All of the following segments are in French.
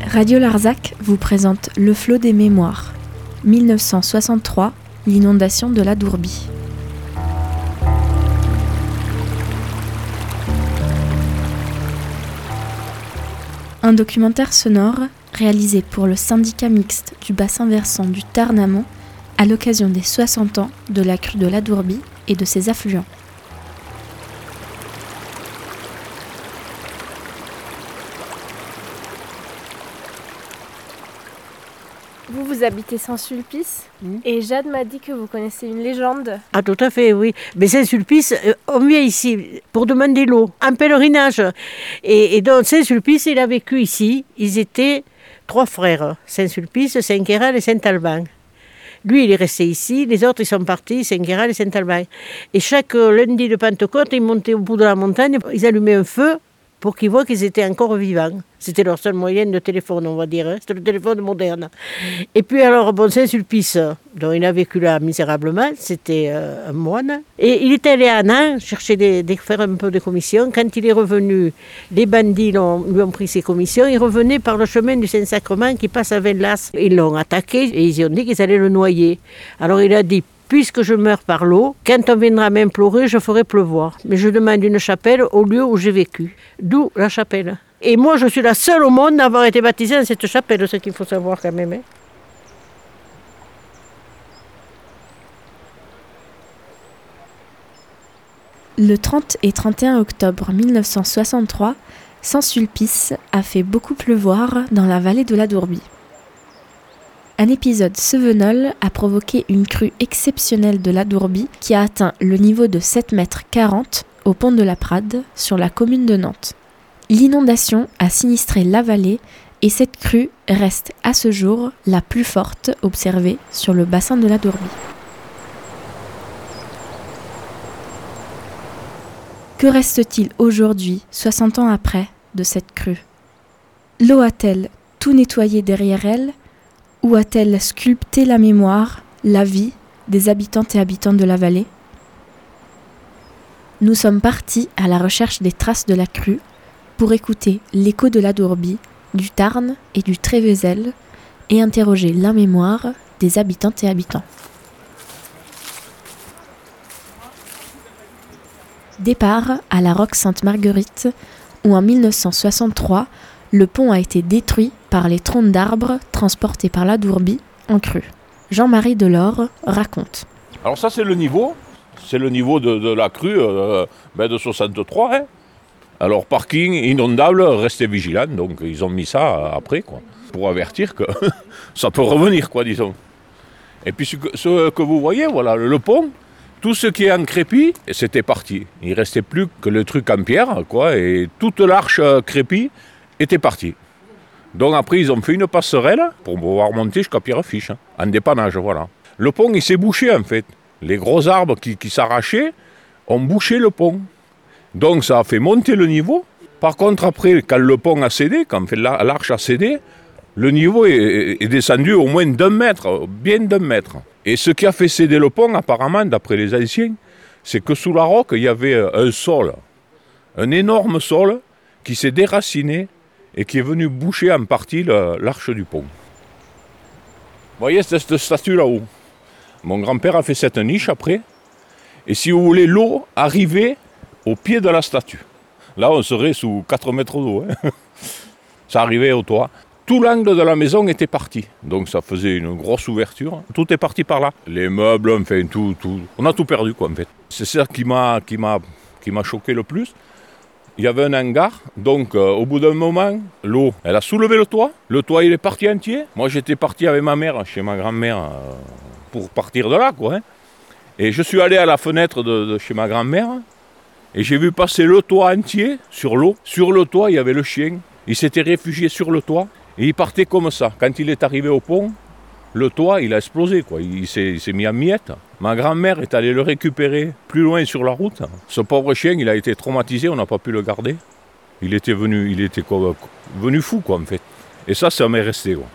Radio Larzac vous présente Le Flot des Mémoires, 1963, l'inondation de la Dourbie. Un documentaire sonore réalisé pour le syndicat mixte du bassin versant du Tarn amont à l'occasion des 60 ans de la crue de la Dourbie et de ses affluents. Vous habitez Saint-Sulpice et Jade m'a dit que vous connaissez une légende. Ah, tout à fait, oui. Mais Saint-Sulpice, on vient ici pour demander l'eau, en pèlerinage. Et donc Saint-Sulpice, il a vécu ici. Ils étaient 3 frères, Saint-Sulpice, Saint-Quéral et Saint-Alban. Lui, il est resté ici, les autres, ils sont partis, Saint-Quéral et Saint-Alban. Et chaque lundi de Pentecôte, ils montaient au bout de la montagne, ils allumaient un feu pour qu'ils voient qu'ils étaient encore vivants. C'était leur seul moyen de téléphone, on va dire. C'était le téléphone moderne. Et puis alors, Saint-Sulpice, dont il a vécu là misérablement, c'était un moine. Et il était allé à Annan chercher faire un peu de commission. Quand il est revenu, les bandits lui ont pris ses commissions. Il revenait par le chemin du Saint-Sacrement qui passe à Venlas. Ils l'ont attaqué et ils ont dit qu'ils allaient le noyer. Alors il a dit: puisque je meurs par l'eau, quand on viendra m'implorer, je ferai pleuvoir. Mais je demande une chapelle au lieu où j'ai vécu. D'où la chapelle. Et moi, je suis la seule au monde à avoir été baptisée dans cette chapelle, ce qu'il faut savoir quand même. Le 30 et 31 octobre 1963, Saint-Sulpice a fait beaucoup pleuvoir dans la vallée de la Dourbie. Un épisode Sevenol a provoqué une crue exceptionnelle de la Dourbie qui a atteint le niveau de 7,40 m au pont de la Prade sur la commune de Nantes. L'inondation a sinistré la vallée et cette crue reste à ce jour la plus forte observée sur le bassin de la Dourbie. Que reste-t-il aujourd'hui, 60 ans après, de cette crue ? L'eau a-t-elle tout nettoyé derrière elle ? Ou a-t-elle sculpté la mémoire, la vie des habitantes et habitants de la vallée ? Nous sommes partis à la recherche des traces de la crue pour écouter l'écho de la Dourbie, du Tarn et du Trévezel et interroger la mémoire des habitantes et habitants. Départ à la Roque Sainte-Marguerite où en 1963, le pont a été détruit par les troncs d'arbres transportés par la Dourbie en crue. Jean-Marie Delors raconte. Alors ça c'est le niveau de la crue de 63. Hein. Alors parking inondable, restez vigilants, donc ils ont mis ça après quoi, pour avertir que ça peut revenir quoi disons. Et puis ce que vous voyez, voilà, le pont, tout ce qui est en crépi, c'était parti. Il ne restait plus que le truc en pierre quoi, et toute l'arche crépi était partie. Donc après ils ont fait une passerelle pour pouvoir monter jusqu'à Pierrefiche, en dépannage, voilà. Le pont il s'est bouché en fait. Les gros arbres qui s'arrachaient ont bouché le pont. Donc ça a fait monter le niveau. Par contre après, quand le pont a cédé, quand l'arche a cédé, le niveau est descendu au moins d'1 mètre, bien d'1 mètre. Et ce qui a fait céder le pont apparemment, d'après les anciens, c'est que sous la roque il y avait un sol, un énorme sol qui s'est déraciné et qui est venu boucher en partie l'arche du pont. Vous voyez cette statue là-haut ? Mon grand-père a fait cette niche après. Et si vous voulez, l'eau arrivait au pied de la statue. Là, on serait sous 4 mètres d'eau. Hein. Ça arrivait au toit. Tout l'angle de la maison était parti. Donc ça faisait une grosse ouverture. Tout est parti par là. Les meubles, enfin tout. On a tout perdu quoi en fait. C'est ça qui m'a choqué le plus. Il y avait un hangar, donc au bout d'un moment, l'eau, elle a soulevé le toit. Le toit, il est parti entier. Moi, j'étais parti avec ma mère, chez ma grand-mère, pour partir de là, quoi. Hein. Et je suis allé à la fenêtre de chez ma grand-mère, et j'ai vu passer le toit entier sur l'eau. Sur le toit, il y avait le chien. Il s'était réfugié sur le toit, et il partait comme ça. Quand il est arrivé au pont, le toit, il a explosé, quoi. Il s'est mis en miettes. Ma grand-mère est allée le récupérer plus loin sur la route. Ce pauvre chien, il a été traumatisé, on n'a pas pu le garder. Il était venu fou, quoi, en fait. Et ça m'est resté, quoi.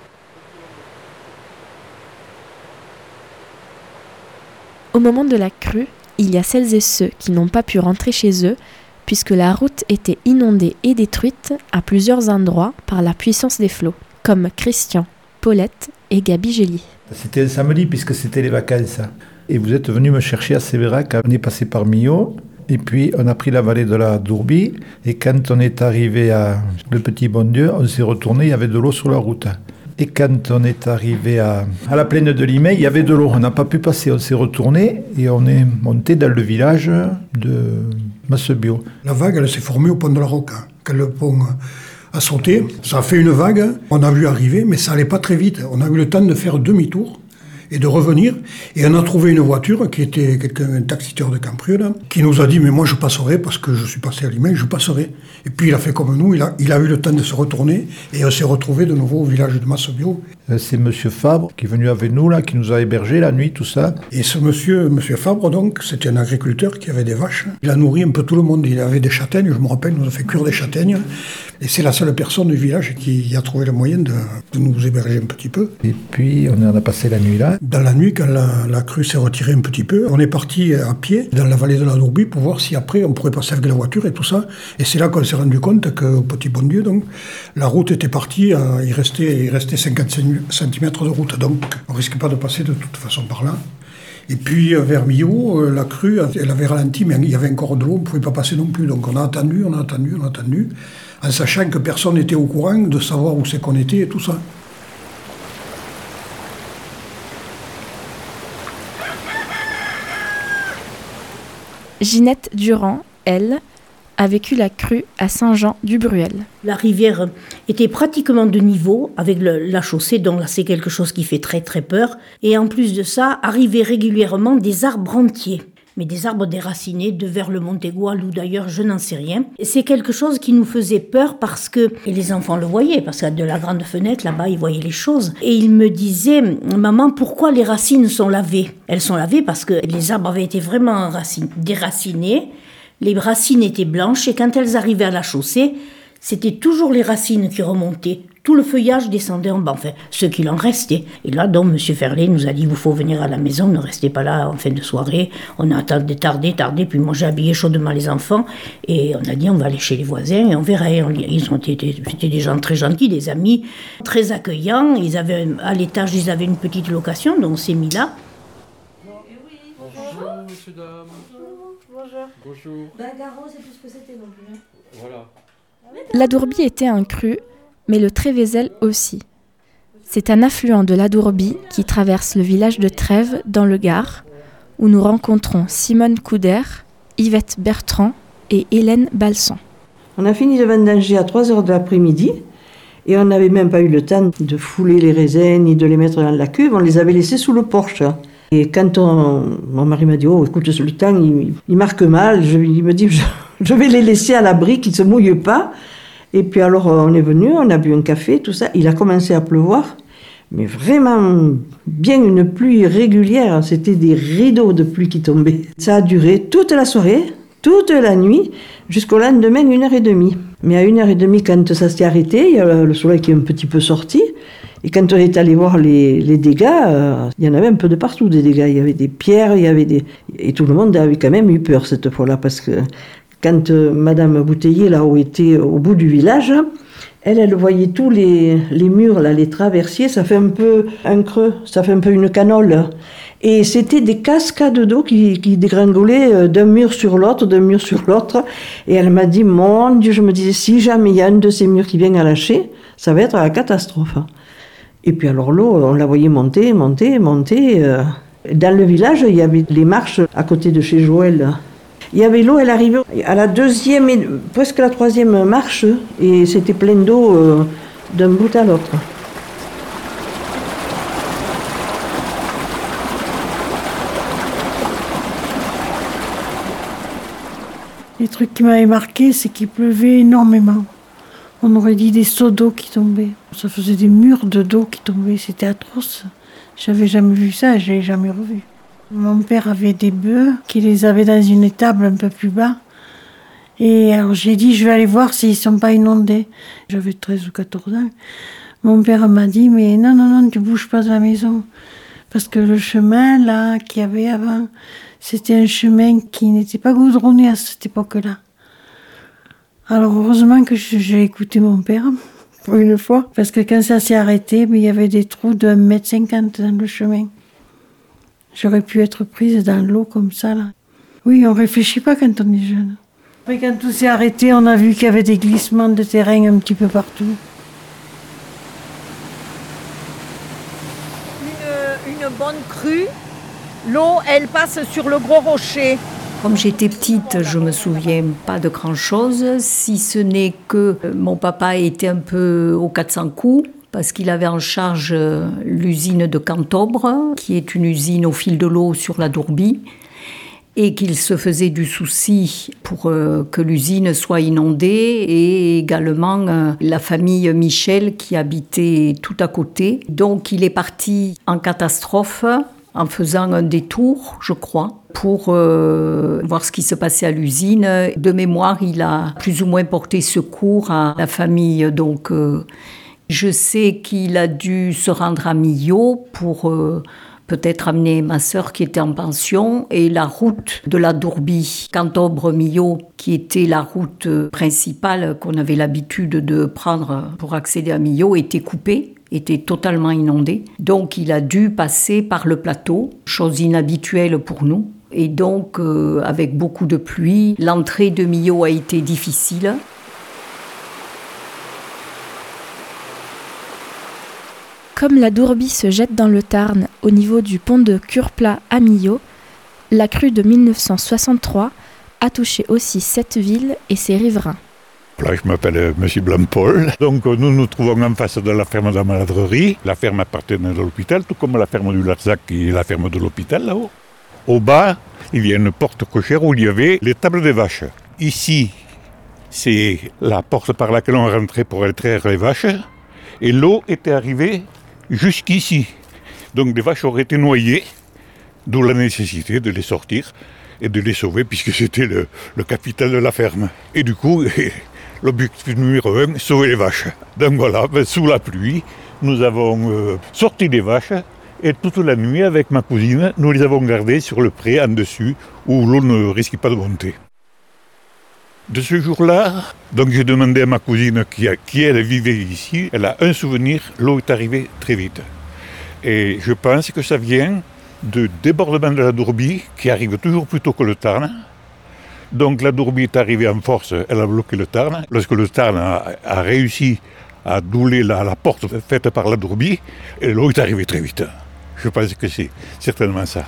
Au moment de la crue, il y a celles et ceux qui n'ont pas pu rentrer chez eux, puisque la route était inondée et détruite à plusieurs endroits par la puissance des flots. comme Christian, Paulette et Gabi Gély. C'était un samedi puisque c'était les vacances. Et vous êtes venu me chercher à Sévérac, on est passé par Millau, et puis on a pris la vallée de la Dourbie, et quand on est arrivé à le Petit Bon-Dieu, on s'est retourné, il y avait de l'eau sur la route. Et quand on est arrivé à la plaine de Limay, il y avait de l'eau, on n'a pas pu passer, on s'est retourné, et on est monté dans le village de Massebio. La vague, elle s'est formée au pont de la Roque, quand le pont a sauté, ça a fait une vague, on a vu arriver, mais ça allait pas très vite, on a eu le temps de faire demi-tour, et de revenir. Et on a trouvé une voiture qui était un taxiteur de Camprieux, là, qui nous a dit « mais moi je passerai parce que je suis passé à Limay, je passerai ». Et puis il a fait comme nous, il a eu le temps de se retourner et on s'est retrouvé de nouveau au village de Massebio. C'est monsieur Fabre qui est venu avec nous, là, qui nous a hébergés la nuit, tout ça. Et ce monsieur Fabre, donc, c'était un agriculteur qui avait des vaches. Il a nourri un peu tout le monde. Il avait des châtaignes, je me rappelle, il nous a fait cuire des châtaignes. Et c'est la seule personne du village qui a trouvé le moyen de nous héberger un petit peu. Et puis on a passé la nuit là. Dans la nuit, quand la crue s'est retirée un petit peu, on est parti à pied dans la vallée de la Dourbie pour voir si après on pourrait passer avec la voiture et tout ça. Et c'est là qu'on s'est rendu compte qu'au Petit Bon-Dieu, donc, la route était partie, il restait 55 cm de route, donc on ne risquait pas de passer de toute façon par là. Et puis vers Millau, la crue, elle avait ralenti, mais il y avait encore de l'eau, on ne pouvait pas passer non plus. Donc on a attendu, en sachant que personne n'était au courant de savoir où c'est qu'on était et tout ça. Ginette Durand, elle, a vécu la crue à Saint-Jean-du-Bruel. La rivière était pratiquement de niveau avec la chaussée, donc là c'est quelque chose qui fait très très peur. Et en plus de ça, arrivaient régulièrement des arbres entiers. Mais des arbres déracinés de vers le Montégoal ou d'ailleurs, je n'en sais rien. Et c'est quelque chose qui nous faisait peur parce que, et les enfants le voyaient, parce que de la grande fenêtre, là-bas, ils voyaient les choses. Et ils me disaient, maman, pourquoi les racines sont lavées ? Elles sont lavées parce que les arbres avaient été vraiment déracinés. Les racines étaient blanches et quand elles arrivaient à la chaussée, c'était toujours les racines qui remontaient. Tout le feuillage descendait en bas, enfin, ce qu'il en restait. Et là, donc, M. Ferlet nous a dit, vous faut venir à la maison, ne restez pas là en fin de soirée. On a tardé, puis moi j'ai habillé chaudement les enfants, et on a dit, on va aller chez les voisins, et on verra. C'était des gens très gentils, des amis, très accueillants. À l'étage, ils avaient une petite location, donc on s'est mis là. Bonjour, monsieur, dame. Bonjour. Garo, c'est tout ce que c'était non plus. Voilà. La Dourbie était un cru, mais le Trévézel aussi. C'est un affluent de la Dourbie qui traverse le village de Trèves dans le Gard, où nous rencontrons Simone Couder, Yvette Bertrand et Hélène Balsan. On a fini de vendanger à 3h de l'après-midi et on n'avait même pas eu le temps de fouler les raisins ni de les mettre dans la cuve, on les avait laissés sous le porche. Et quand mon mari m'a dit « Oh, écoute, le temps, il marque mal », il me dit « Je vais les laisser à l'abri, qu'ils ne se mouillent pas ». Et puis alors, on est venu, on a bu un café, tout ça. Il a commencé à pleuvoir, mais vraiment bien une pluie régulière. C'était des rideaux de pluie qui tombaient. Ça a duré toute la soirée, toute la nuit, jusqu'au lendemain, 1h30. Mais à 1h30, quand ça s'est arrêté, il y a le soleil qui est un petit peu sorti. Et quand on est allé voir les dégâts, il y en avait un peu de partout des dégâts. Il y avait des pierres, et tout le monde avait quand même eu peur cette fois-là, parce que quand Madame Bouteiller, là-haut, était au bout du village, elle voyait tous les murs, là, les traversiers, ça fait un peu un creux, ça fait un peu une canole. Et c'était des cascades d'eau qui dégringolaient d'un mur sur l'autre. Et elle m'a dit, mon Dieu, je me disais, si jamais il y a un de ces murs qui vient à lâcher, ça va être la catastrophe. Et puis alors l'eau, on la voyait monter. Dans le village, il y avait les marches à côté de chez Joël. Il y avait l'eau, elle arrivait à la deuxième et presque la troisième marche, et c'était plein d'eau d'un bout à l'autre. Les trucs qui m'avaient marqué, c'est qu'il pleuvait énormément. On aurait dit des seaux d'eau qui tombaient. Ça faisait des murs d'eau qui tombaient, c'était atroce. J'avais jamais vu ça, je l'ai jamais revu. Mon père avait des bœufs qui les avait dans une étable un peu plus bas. Et alors j'ai dit, je vais aller voir s'ils ne sont pas inondés. J'avais 13 ou 14 ans. Mon père m'a dit, mais non, tu ne bouges pas de la maison. Parce que le chemin là qu'il y avait avant, c'était un chemin qui n'était pas goudronné à cette époque-là. Alors heureusement que j'ai écouté mon père, pour une fois. Parce que quand ça s'est arrêté, mais il y avait des trous d'1,50 m dans le chemin. J'aurais pu être prise dans l'eau comme ça, là. Oui, on réfléchit pas quand on est jeune. Mais quand tout s'est arrêté, on a vu qu'il y avait des glissements de terrain un petit peu partout. Une bonne crue, l'eau, elle passe sur le gros rocher. Comme j'étais petite, je me souviens pas de grand-chose, si ce n'est que mon papa était un peu au 400 coups, parce qu'il avait en charge l'usine de Cantobre, qui est une usine au fil de l'eau sur la Dourbie, et qu'il se faisait du souci pour que l'usine soit inondée, et également la famille Michel qui habitait tout à côté. Donc il est parti en catastrophe en faisant un détour, je crois, pour voir ce qui se passait à l'usine. De mémoire, il a plus ou moins porté secours à la famille. Donc je sais qu'il a dû se rendre à Millau pour peut-être amener ma sœur qui était en pension, et la route de la Dourbie, Cantobre-Millau, qui était la route principale qu'on avait l'habitude de prendre pour accéder à Millau, était coupée, était totalement inondée. Donc il a dû passer par le plateau, chose inhabituelle pour nous. Et donc, avec beaucoup de pluie, l'entrée de Millau a été difficile. Comme la Dourbie se jette dans le Tarn au niveau du pont de Curpla à Millau, la crue de 1963 a touché aussi cette ville et ses riverains. Là, je m'appelle M. Blanc-Paul. Donc nous nous trouvons en face de la ferme de la Maladrerie. La ferme appartenait à l'hôpital, tout comme la ferme du Larzac et la ferme de l'hôpital là-haut. Au bas, il y a une porte cochère où il y avait les tables des vaches. Ici, c'est la porte par laquelle on rentrait pour extraire les vaches. Et l'eau était arrivée jusqu'ici. Donc les vaches auraient été noyées, d'où la nécessité de les sortir et de les sauver, puisque c'était le capital de la ferme. Et du coup, l'objectif numéro 1, sauver les vaches. Donc voilà, sous la pluie, nous avons sorti les vaches, et toute la nuit, avec ma cousine, nous les avons gardées sur le pré en dessus, où l'eau ne risquait pas de monter. De ce jour-là, donc j'ai demandé à ma cousine qui elle vivait ici, elle a un souvenir, l'eau est arrivée très vite. Et je pense que ça vient de débordement de la Dourbie, qui arrive toujours plus tôt que le Tarn. Donc la Dourbie est arrivée en force, elle a bloqué le Tarn. Lorsque le Tarn a réussi à douler la porte faite par la Dourbie, et l'eau est arrivée très vite. Je pense que c'est certainement ça.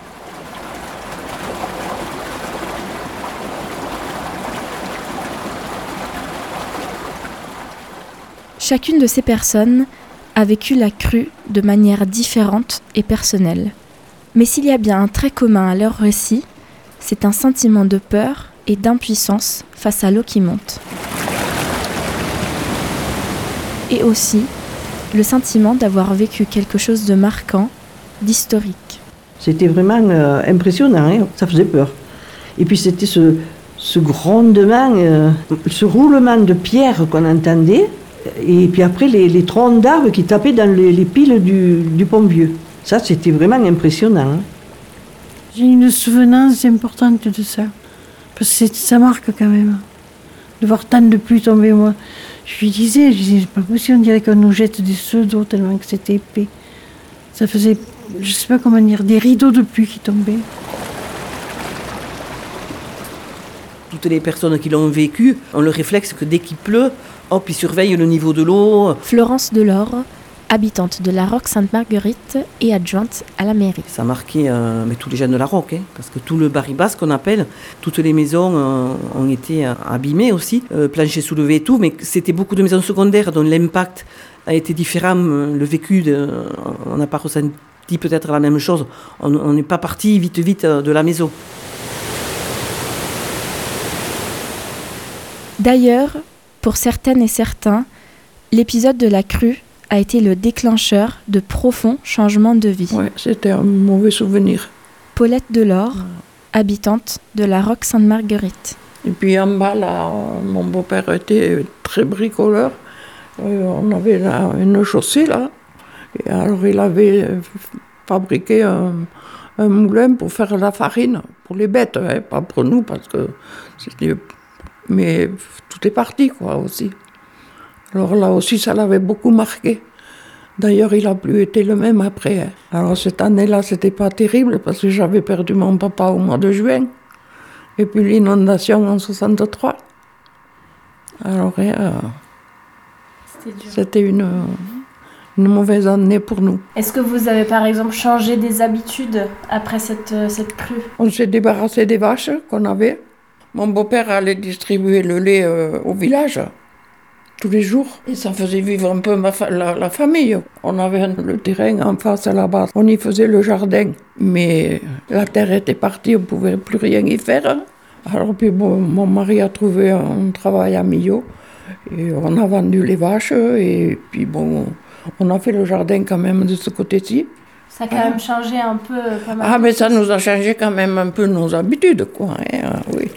Chacune de ces personnes a vécu la crue de manière différente et personnelle. Mais s'il y a bien un trait commun à leur récit, c'est un sentiment de peur et d'impuissance face à l'eau qui monte. Et aussi le sentiment d'avoir vécu quelque chose de marquant, d'historique. C'était vraiment impressionnant, hein, ça faisait peur. Et puis c'était ce grondement, ce roulement de pierre qu'on entendait, et puis après les troncs d'arbres qui tapaient dans les piles du pont vieux. Ça, c'était vraiment impressionnant. Hein. J'ai une souvenance importante de ça, parce que ça marque quand même, de voir tant de pluie tomber. Moi, je lui disais, c'est pas possible, on dirait qu'on nous jette des seaux d'eau tellement que c'était épais. Ça faisait, je sais pas comment dire, des rideaux de pluie qui tombaient. Toutes les personnes qui l'ont vécu ont le réflexe que dès qu'il pleut, hop, ils surveillent le niveau de l'eau. Florence Delors, habitante de la Roque Sainte-Marguerite et adjointe à la mairie. Ça marquait tous les jeunes de la Roque, hein, parce que tout le Baribas qu'on appelle, toutes les maisons ont été abîmées aussi, plancher soulevé et tout, mais c'était beaucoup de maisons secondaires dont l'impact a été différent. Le vécu, on n'a pas ressenti peut-être la même chose. On n'est pas parti vite de la maison. D'ailleurs, pour certaines et certains, l'épisode de la crue a été le déclencheur de profonds changements de vie. Oui, c'était un mauvais souvenir. Paulette Delors, habitante de la Roque Sainte-Marguerite. Et puis en bas, là, mon beau-père était très bricoleur. On avait là une chaussée, là. Et alors, il avait fabriqué un moulin pour faire la farine, pour les bêtes, hein, pas pour nous, parce que c'était... Mais tout est parti, quoi, aussi. Alors là aussi, ça l'avait beaucoup marqué. D'ailleurs, il n'a plus été le même après. Hein. Alors cette année-là, c'était pas terrible parce que j'avais perdu mon papa au mois de juin. Et puis l'inondation en 63. Alors, c'était une mauvaise année pour nous. Est-ce que vous avez par exemple changé des habitudes après cette crue? On s'est débarrassé des vaches qu'on avait. Mon beau-père allait distribuer le lait au village tous les jours. Et ça faisait vivre un peu la famille. On avait le terrain en face là-bas. On y faisait le jardin. Mais la terre était partie, on ne pouvait plus rien y faire. Alors puis mon mari a trouvé un travail à Millau. Et on a vendu les vaches. Et puis bon, on a fait le jardin quand même de ce côté-ci. Ça a quand même changé un peu. Ah mais ça nous a changé quand même un peu nos habitudes, quoi. Hein, oui.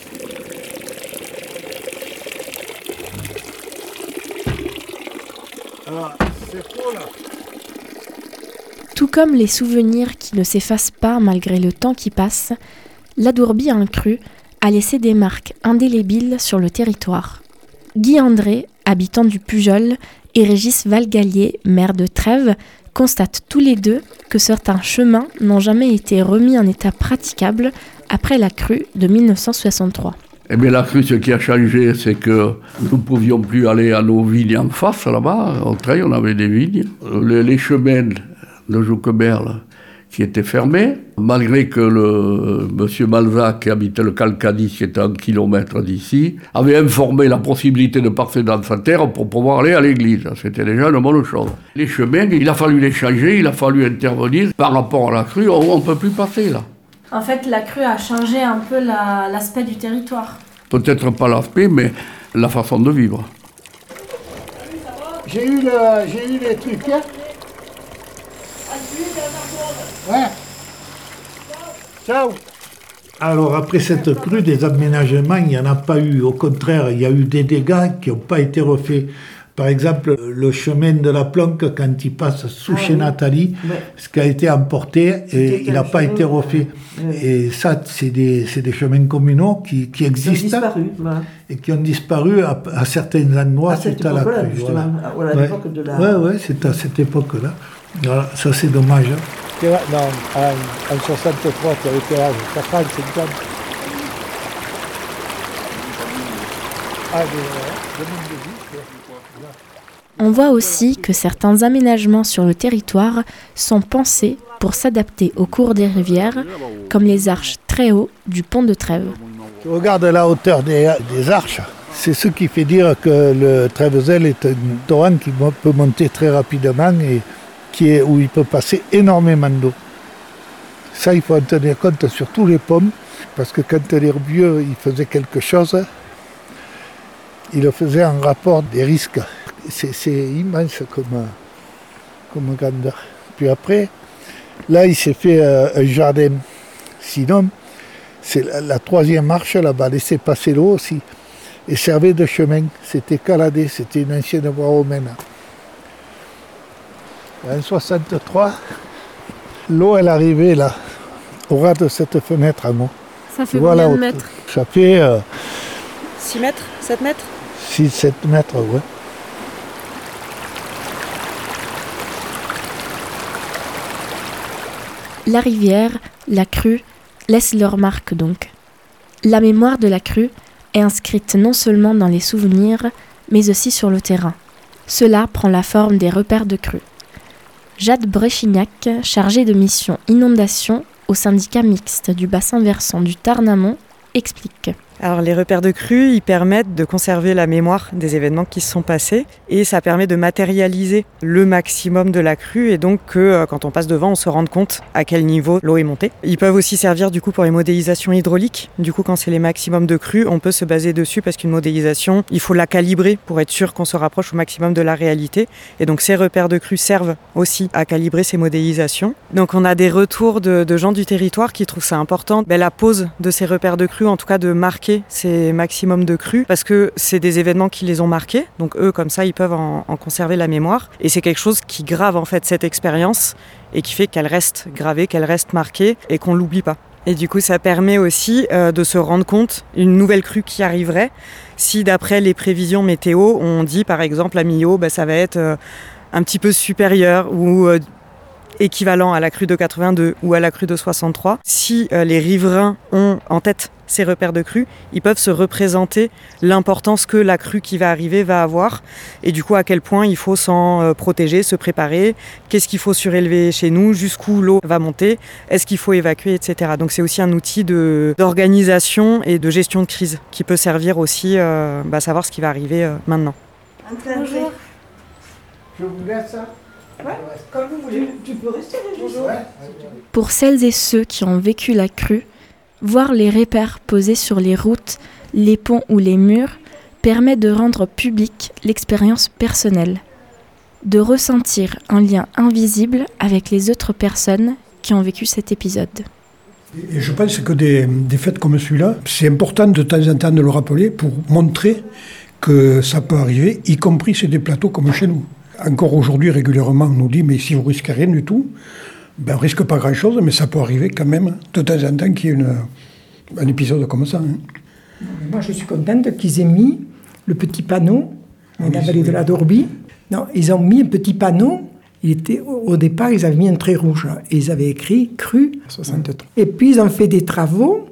Tout comme les souvenirs qui ne s'effacent pas malgré le temps qui passe, la Dourbie en crue a laissé des marques indélébiles sur le territoire. Guy André, habitant du Pujol, et Régis Valgallier, maire de Trèves, constatent tous les deux que certains chemins n'ont jamais été remis en état praticable après la crue de 1963. Eh bien, la crue, ce qui a changé, c'est que nous ne pouvions plus aller à nos vignes en face, là-bas. Au Treil, on avait des vignes. Les chemins de Jouquemerle qui étaient fermés, malgré que le monsieur Malzac, qui habitait le Calcadis, qui était à 1 kilomètre d'ici, avait informé la possibilité de passer dans sa terre pour pouvoir aller à l'église. C'était déjà une bonne chose. Les chemins, il a fallu les changer, il a fallu intervenir. Par rapport à la crue, on ne peut plus passer, là. En fait, la crue a changé un peu l'aspect du territoire. Peut-être pas l'aspect, mais la façon de vivre. J'ai eu les trucs, hein. Ouais. Ciao. Alors après cette crue, des aménagements, il n'y en a pas eu. Au contraire, il y a eu des dégâts qui n'ont pas été refaits. Par exemple, le chemin de la Planque, quand il passe sous chez Nathalie, ce qui a été emporté, et il n'a pas été refait. Et ça, c'est des chemins communaux qui existent et qui ont disparu à certains endroits suite à la crue. Oui, c'est à cette époque-là. Voilà, ça, c'est dommage. Non, en 63, tu avais quel âge? 4 ans, 5 ans? On voit aussi que certains aménagements sur le territoire sont pensés pour s'adapter au cours des rivières, comme les arches très hauts du pont de Trèves. Tu regardes la hauteur des arches, c'est ce qui fait dire que le Trèvezel est un torrent qui peut monter très rapidement et où il peut passer énormément d'eau. Ça, il faut en tenir compte sur tous les ponts, parce que quand l'herbieux il faisait quelque chose, il le faisait en rapport des risques. C'est immense comme grandeur. Puis après, là, il s'est fait un jardin. Sinon, c'est la 3e marche là-bas, laissait passer l'eau aussi, et servait de chemin. C'était caladé, c'était une ancienne voie romaine. En 63, l'eau, elle arrivait là, au ras de cette fenêtre en haut. Ça fait combien de mètres? Ça fait... 6 mètres? 7 mètres? 6-7 mètres, ouais. La rivière, la crue, laissent leur marque donc. La mémoire de la crue est inscrite non seulement dans les souvenirs, mais aussi sur le terrain. Cela prend la forme des repères de crue. Jade Bréchignac, chargée de mission inondation au syndicat mixte du bassin versant du Tarn-Amont, explique. Alors les repères de crue, ils permettent de conserver la mémoire des événements qui se sont passés et ça permet de matérialiser le maximum de la crue et donc que quand on passe devant, on se rende compte à quel niveau l'eau est montée. Ils peuvent aussi servir du coup pour les modélisations hydrauliques. Du coup, quand c'est les maximums de crue, on peut se baser dessus parce qu'une modélisation, il faut la calibrer pour être sûr qu'on se rapproche au maximum de la réalité. Et donc ces repères de crue servent aussi à calibrer ces modélisations. Donc on a des retours de gens du territoire qui trouvent ça important, la pose de ces repères de crue, en tout cas de marquer ces maximums de crues parce que c'est des événements qui les ont marqués, donc eux comme ça ils peuvent en conserver la mémoire et c'est quelque chose qui grave en fait cette expérience et qui fait qu'elle reste gravée, qu'elle reste marquée et qu'on l'oublie pas. Et du coup, ça permet aussi de se rendre compte une nouvelle crue qui arriverait. Si d'après les prévisions météo, on dit par exemple à Millau, ça va être un petit peu supérieur ou équivalent à la crue de 82 ou à la crue de 63. Si les riverains ont en tête ces repères de crue, ils peuvent se représenter l'importance que la crue qui va arriver va avoir et du coup à quel point il faut s'en protéger, se préparer, qu'est-ce qu'il faut surélever chez nous, jusqu'où l'eau va monter, est-ce qu'il faut évacuer, etc. Donc c'est aussi un outil d'organisation et de gestion de crise qui peut servir aussi à savoir ce qui va arriver maintenant. Bonjour. Je vous laisse ça. Ouais, comme vous voulez. Tu peux rester les jours. Pour celles et ceux qui ont vécu la crue, voir les repères posés sur les routes, les ponts ou les murs permet de rendre publique l'expérience personnelle, de ressentir un lien invisible avec les autres personnes qui ont vécu cet épisode. Et je pense que des faits comme celui-là, c'est important de temps en temps de le rappeler pour montrer que ça peut arriver, y compris sur des plateaux comme chez nous. Encore aujourd'hui, régulièrement, on nous dit « mais si vous risquez rien du tout », on ne risque pas grand-chose, mais ça peut arriver quand même de temps en temps qu'il y ait un épisode comme ça. Hein. Moi, je suis contente qu'ils aient mis le petit panneau dans la vallée de la Dourbie. Non, ils ont mis un petit panneau. Au départ, ils avaient mis un trait rouge et ils avaient écrit « Crue 63 ». Et puis, ils ont fait des travaux.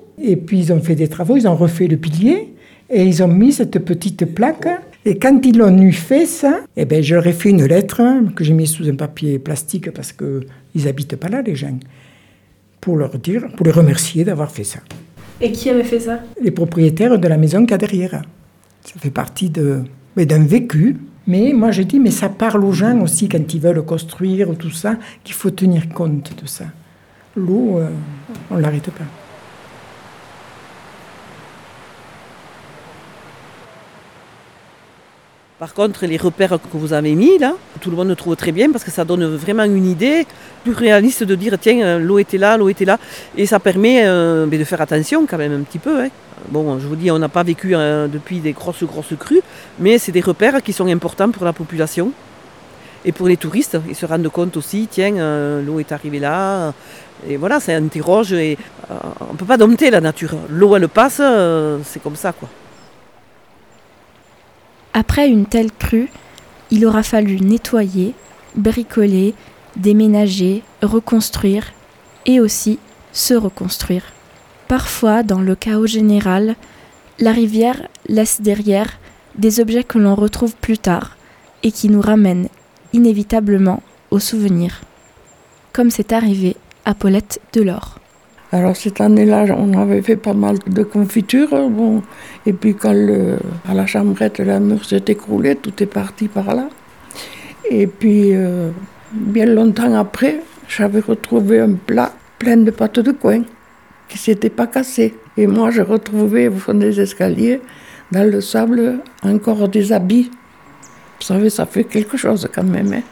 Ils ont refait le pilier et ils ont mis cette petite plaque. Et quand ils ont eu fait ça, je leur ai fait une lettre que j'ai mise sous un papier plastique parce qu'ils n'habitent pas là, les gens, pour les remercier d'avoir fait ça. Et qui avait fait ça? Les propriétaires de la maison qu'il y a derrière. Ça fait partie d'un vécu. Mais moi, j'ai dit, mais ça parle aux gens aussi quand ils veulent construire tout ça, qu'il faut tenir compte de ça. L'eau, on ne l'arrête pas. Par contre, les repères que vous avez mis là, tout le monde le trouve très bien parce que ça donne vraiment une idée plus réaliste de dire tiens, l'eau était là. Et ça permet de faire attention quand même un petit peu. Hein. Bon, je vous dis, on n'a pas vécu depuis des grosses crues, mais c'est des repères qui sont importants pour la population. Et pour les touristes, ils se rendent compte aussi, tiens, l'eau est arrivée là. Et voilà, ça interroge. Et, on ne peut pas dompter la nature. L'eau, elle passe, c'est comme ça, quoi. Après une telle crue, il aura fallu nettoyer, bricoler, déménager, reconstruire et aussi se reconstruire. Parfois, dans le chaos général, la rivière laisse derrière des objets que l'on retrouve plus tard et qui nous ramènent inévitablement aux souvenirs. Comme c'est arrivé à Paulette Delors. Alors cette année-là, on avait fait pas mal de confitures. Bon. Et puis quand à la chambrette, la mur s'est écroulée, tout est parti par là. Et puis, bien longtemps après, j'avais retrouvé un plat plein de pâtes de coin qui ne s'était pas cassé. Et moi, j'ai retrouvé au fond des escaliers, dans le sable, encore des habits. Vous savez, ça fait quelque chose quand même. Hein.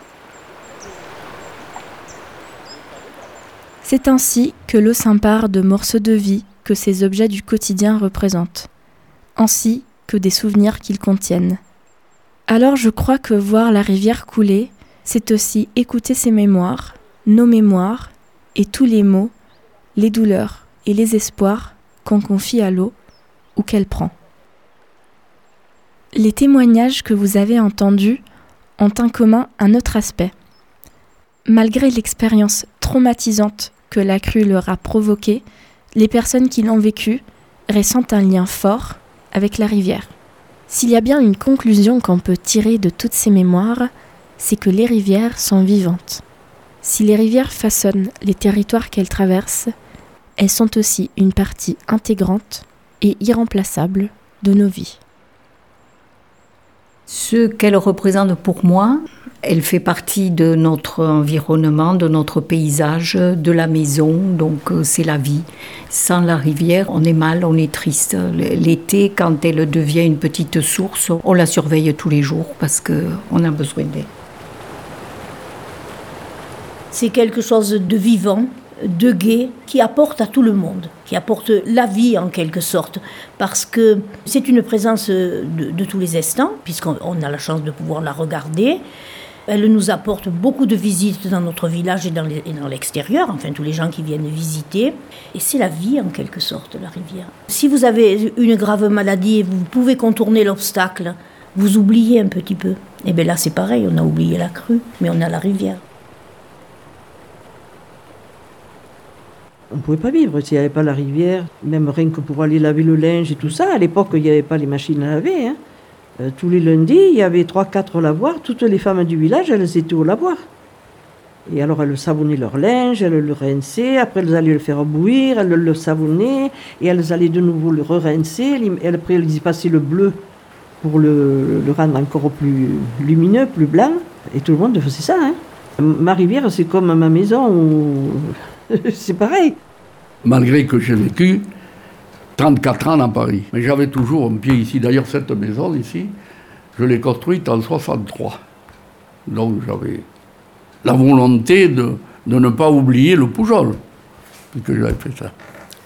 C'est ainsi que l'eau s'empare de morceaux de vie que ces objets du quotidien représentent, ainsi que des souvenirs qu'ils contiennent. Alors je crois que voir la rivière couler, c'est aussi écouter ses mémoires, nos mémoires, et tous les mots, les douleurs et les espoirs qu'on confie à l'eau ou qu'elle prend. Les témoignages que vous avez entendus ont en commun un autre aspect. Malgré l'expérience traumatisante que la crue leur a provoquée, les personnes qui l'ont vécue ressentent un lien fort avec la rivière. S'il y a bien une conclusion qu'on peut tirer de toutes ces mémoires, c'est que les rivières sont vivantes. Si les rivières façonnent les territoires qu'elles traversent, elles sont aussi une partie intégrante et irremplaçable de nos vies. Ce qu'elle représente pour moi, elle fait partie de notre environnement, de notre paysage, de la maison, donc c'est la vie. Sans la rivière, on est mal, on est triste. L'été, quand elle devient une petite source, on la surveille tous les jours parce qu'on a besoin d'elle. C'est quelque chose de vivant, de gai, qui apporte à tout le monde, qui apporte la vie en quelque sorte, parce que c'est une présence de tous les instants, puisqu'on a la chance de pouvoir la regarder. Elle nous apporte beaucoup de visites dans notre village et dans l'extérieur, enfin tous les gens qui viennent visiter. Et c'est la vie en quelque sorte, la rivière. Si vous avez une grave maladie et vous pouvez contourner l'obstacle, vous oubliez un petit peu. Et bien là c'est pareil, on a oublié la crue, mais on a la rivière. On ne pouvait pas vivre s'il n'y avait pas la rivière, même rien que pour aller laver le linge et tout ça. À l'époque, il n'y avait pas les machines à laver. Tous les lundis, il y avait 3-4 lavoirs. Toutes les femmes du village, elles étaient au lavoir. Et alors, elles savonnaient leur linge, elles le rinçaient. Après, elles allaient le faire bouillir, elles le savonnaient. Et elles allaient de nouveau le rincer. Et après, elles y passaient le bleu pour le rendre encore plus lumineux, plus blanc. Et tout le monde faisait ça. Ma rivière, c'est comme ma maison où... c'est pareil. Malgré que j'ai vécu 34 ans à Paris. Mais j'avais toujours un pied ici. D'ailleurs, cette maison ici, je l'ai construite en 63. Donc j'avais la volonté de ne pas oublier le Poujol, puisque j'avais fait ça.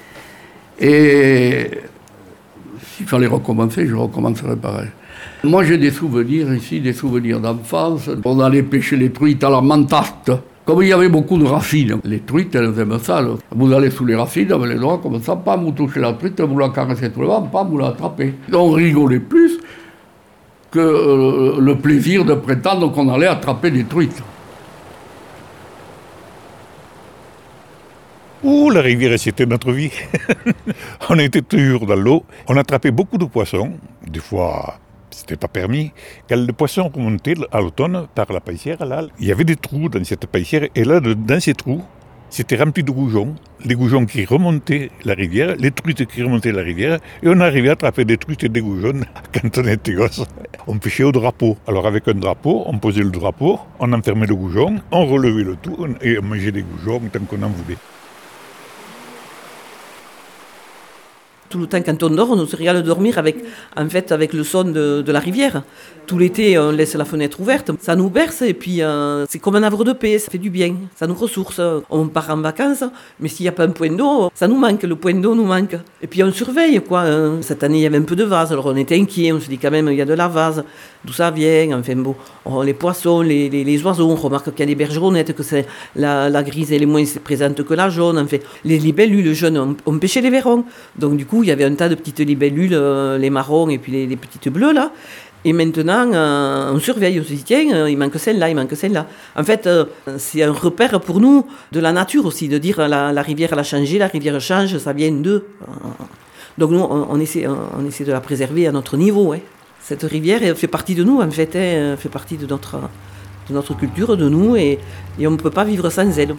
Et s'il fallait recommencer, je recommencerais pareil. Moi, j'ai des souvenirs ici, des souvenirs d'enfance. On allait pêcher les truites à la mantaste. Comme il y avait beaucoup de racines, les truites, elles aiment ça. Vous allez sous les racines avec les doigts comme ça, pas vous touchez la truite, vous la caressez tout le temps, pas vous l'attrapez. On rigolait plus que le plaisir de prétendre qu'on allait attraper des truites. Ouh, la rivière, c'était notre vie. On était toujours dans l'eau. On attrapait beaucoup de poissons. Des fois, c'était pas permis. Quand le poisson remontait à l'automne par la paissière, là, il y avait des trous dans cette paissière. Et là, dans ces trous, c'était rempli de goujons. Les goujons qui remontaient la rivière, les truites qui remontaient la rivière. Et on arrivait à attraper des truites et des goujons quand on était gosse. On pêchait au drapeau. Alors avec un drapeau, on posait le drapeau, on enfermait le goujon, on relevait le tout et on mangeait des goujons tant qu'on en voulait. Tout le temps, quand on dort, on se régale de dormir avec le son de la rivière. Tout l'été, on laisse la fenêtre ouverte. Ça nous berce et puis c'est comme un havre de paix, ça fait du bien, ça nous ressource. On part en vacances, mais s'il n'y a pas un point d'eau, ça nous manque, le point d'eau nous manque. Et puis on surveille, quoi. Cette année, il y avait un peu de vase, alors on était inquiets, on se dit quand même, il y a de la vase, d'où ça vient, enfin bon. Les poissons, les oiseaux, on remarque qu'il y a des bergeronnettes, que c'est la grise, elle est moins présente que la jaune. Enfin, les libellules jeunes, on pêchait les verrons. Donc du coup, il y avait un tas de petites libellules, les marrons et puis les petites bleues là. Et maintenant, on surveille, on se dit tiens, il manque celle-là, il manque celle-là. En fait, c'est un repère pour nous de la nature aussi, de dire la rivière elle a changé, la rivière change, ça vient d'eux. Donc nous, on essaie de la préserver à notre niveau. Cette rivière elle fait partie de nous, en fait, elle fait partie de notre culture, de nous, et on ne peut pas vivre sans elle.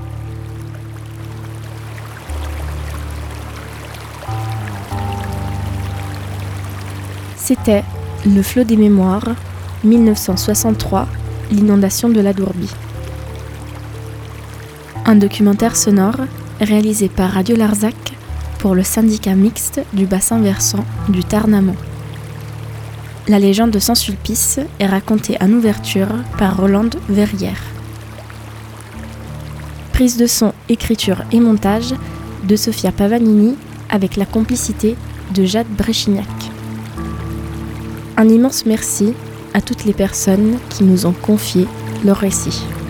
C'était Le Flot des Mémoires, 1963, l'inondation de la Dourbie. Un documentaire sonore réalisé par Radio Larzac pour le syndicat mixte du bassin versant du Tarn amont. La légende de Saint-Sulpice est racontée en ouverture par Rolande Verrière. Prise de son, écriture et montage de Sofia Pavanini avec la complicité de Jade Bréchignac. Un immense merci à toutes les personnes qui nous ont confié leur récit.